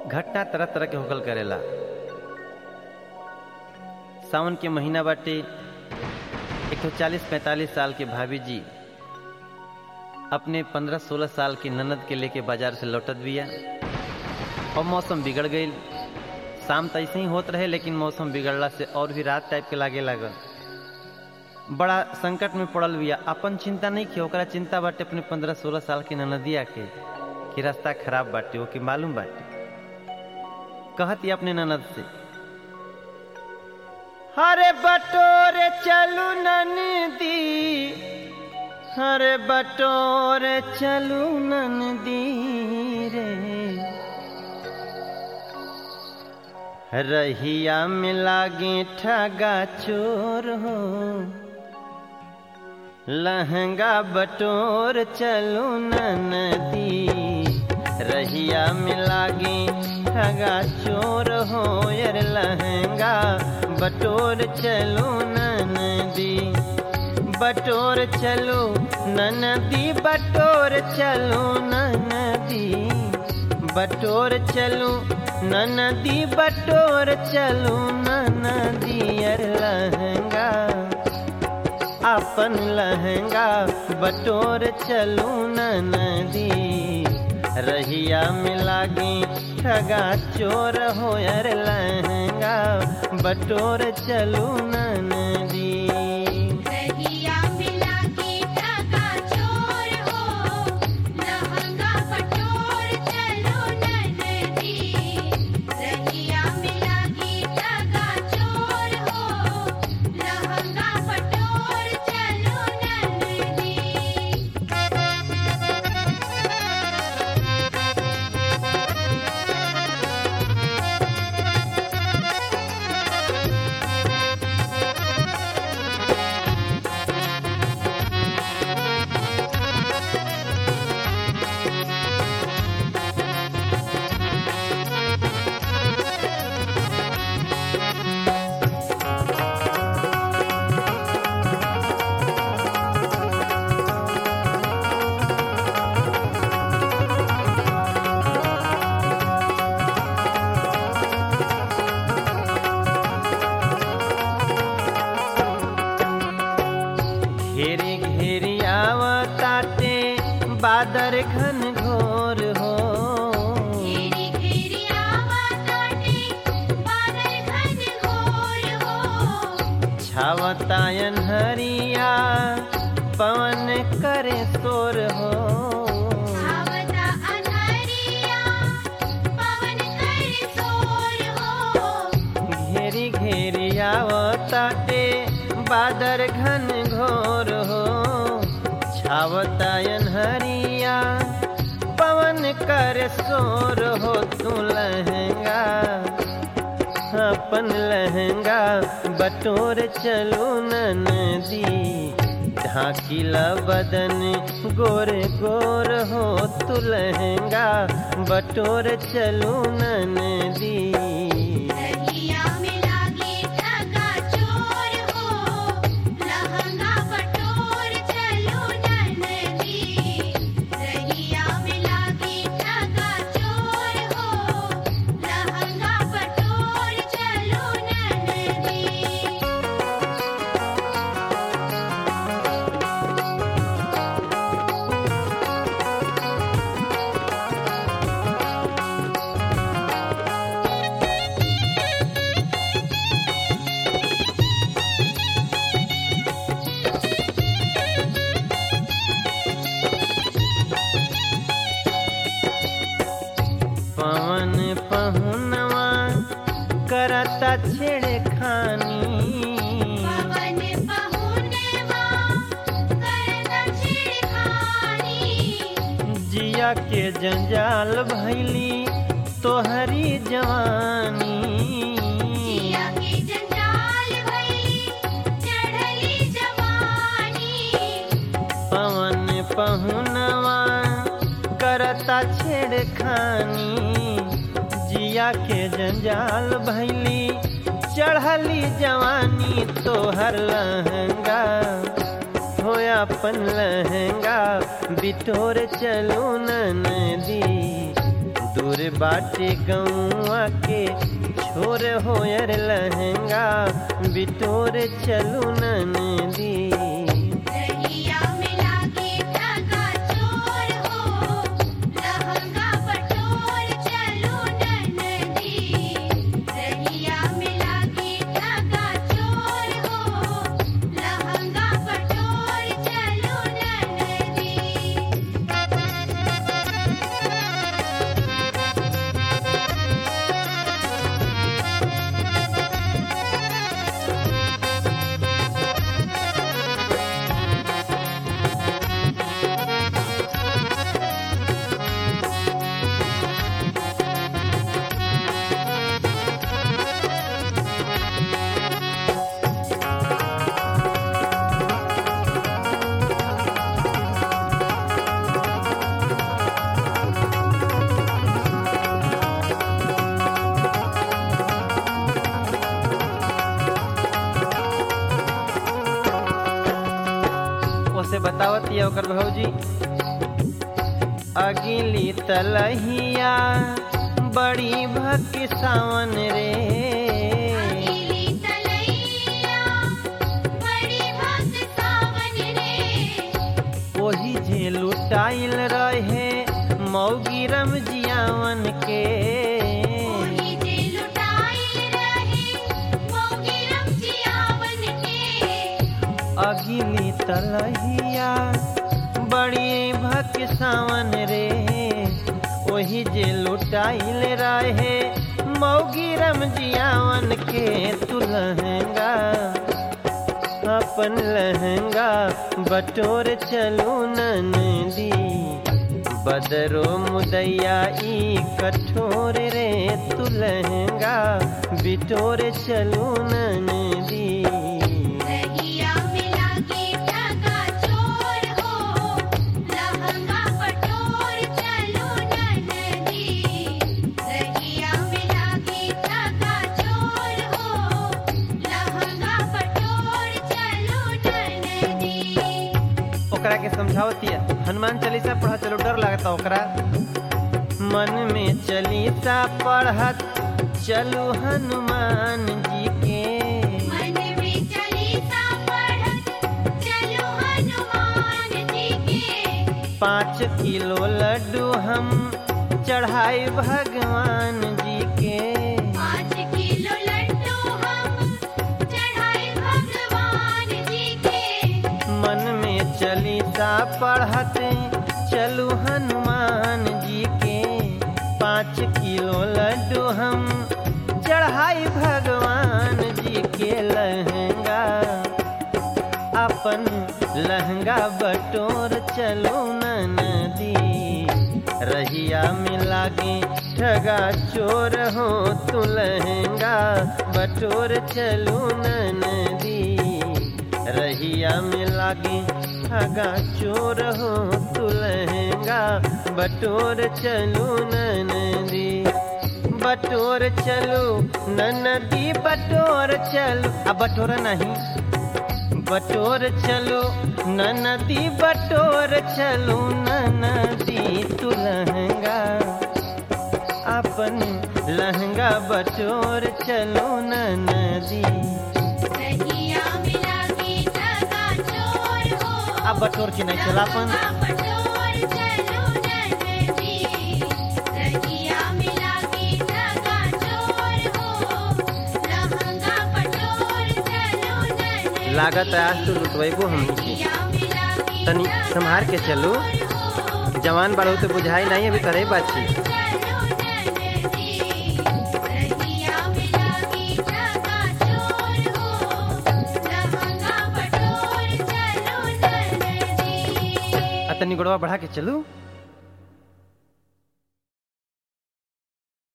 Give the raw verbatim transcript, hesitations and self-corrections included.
घटना तरह तरह के होकल करेला। सावन के महीना बाटे, एक तो चालीस पैंतालीस साल के भाभी जी अपने पंद्रह सोलह साल की ननद के लेके बाजार से लौटत बिया और मौसम बिगड़ गई। शाम तो ऐसे ही होत रहे, लेकिन मौसम बिगड़ला से और भी रात टाइप के लागे लागल। बड़ा संकट में पड़ल बिया। अपन चिंता नहीं की, ओकरा चिंता बाटे अपने पंद्रह सोलह साल की ननदिया के कि रास्ता खराब बाटे, वो की मालूम बाटे। कहती अपने ननद से, हरे बटोरे चलू ननदी, हरे बटोरे चलू ननदी रे, रहिया में लागे ठगा चोर हो, लहंगा बटोर चलू ननदी, रहिया में लागे ठगा चोर हो, यार लहंगा बटोर चलू ननदी, बटोर चलू ननदी, बटोर चलू ननदी, बटोर चलू ननदी, बटोर चलू ननदी, यार लहंगा अपन लहंगा बटोर चलू ननदी, रहिया में लागे ठगा चोर हो, यार लहंगा बटोर चलू ननदी। बादर घन घोर हो, घेरी घेरी आवताटे बादर घन घोर हो, छावतायन हरिया पवन करे शोर हो, छावता अनहरिया पवन करे शोर हो, घेरी घेरी आवताटे बादर घन घोर हो, छावतायन हरिया पवन कर शोर हो, तू लहंगा अपन लहंगा बटोर चलू ननदी, ढाकिला बदन गोर गोर हो, तू लहंगा बटोर चलू ननदी। पवन पहुनवा करता छेड़खानी, पवन पहुनवा करता छेड़खानी, जिया के जंजाल भैली तोहरी जवानी, जिया के जंजाल भैली चढ़ली जवानी, पवन पहुनवा करता छेड़खानी, जिया के जंजाल भैली चढ़ली जवानी, तोहर लहंगा होया अपन लहंगा बिटोर चलू ननदी, दूर बाटे गौआ के छोर होयर लहंगा बिटोर चलू ननदी। रहिया में लागे धागा चोर हो लहंगा बटोर चलो ननदी। रहिया में लागे धागा चोर हो लहंगा बटोर चलो ननदी। ओसे बतावत ये ओकर भौजी अगिली तलहिया बड़ी भक्ति सावन रे। अगिली तलैया बड़ी भक्त सावन रे। ओही जे लुटाइल रहे मौगी रमजियावन के। ओही जे लुटाइल रहे मौगी रमजियावन के। अगिली तलहिया बड़ी भक्ति सावन रे। ओही जे लुटाइल रहे मौगी रमजियावन के। तू लहंगा अपन लहंगा बटोर चलू ननदी। बदरो मुदैया ई कठोर रे। तू लहंगा बिटोर चलू ननदी। रहिया में लागे धागा चोर हो लहंगा बटोर चलो ननदी। रहिया में लागे धागा चोर हो लहंगा बटोर चलो ननदी। ओकरा के समझावतिया हनुमान चालीसा पढ़ा चलो डर लगता ओकरा। मन में चालीसा पढ़त चलू हनुमान जी के। मन में चालीसा पढ़त चलो हनुमान जी के। पाँच किलो लड्डू हम चढ़ाई भगवान जी के। पाँच किलो लड्डू हम चढ़ाए भगवान जी के। मन में चालीसा पढ़त चलू हनुमान जी के। पाँच किलो लड्डू हम चढ़ाई भगवान जी के। लहंगा अपन लहंगा बटोर चलो ननदी। रहिया में लागे ठगा चोर हो तू लहंगा बटोर चलो ननदी। रहिया में लागे ठगा चोर हो तू लहंगा बटोर चलो ननदी। बटोर चलो ननदी बटोर चलो। अब बटोर नहीं बटोर चलो ननदी बटोर चलो ननदी। तू लहंगा अपन लहंगा बटोर चलो ननदी। रहिया में लागे धागा चोर हो अब बटोर के नहीं चलापन। लहंगा बटोर चलो ननदी। रहिया में लागे धागा चोर हो लहंगा बटोर चलो ननदी। लागत है आज तू लुटवेबो हम तनी संभार के चलो। जवान बाड़ू तो बुझाई नहीं अभी करे बाची। तनी गोड़वा बढ़ा के चलू।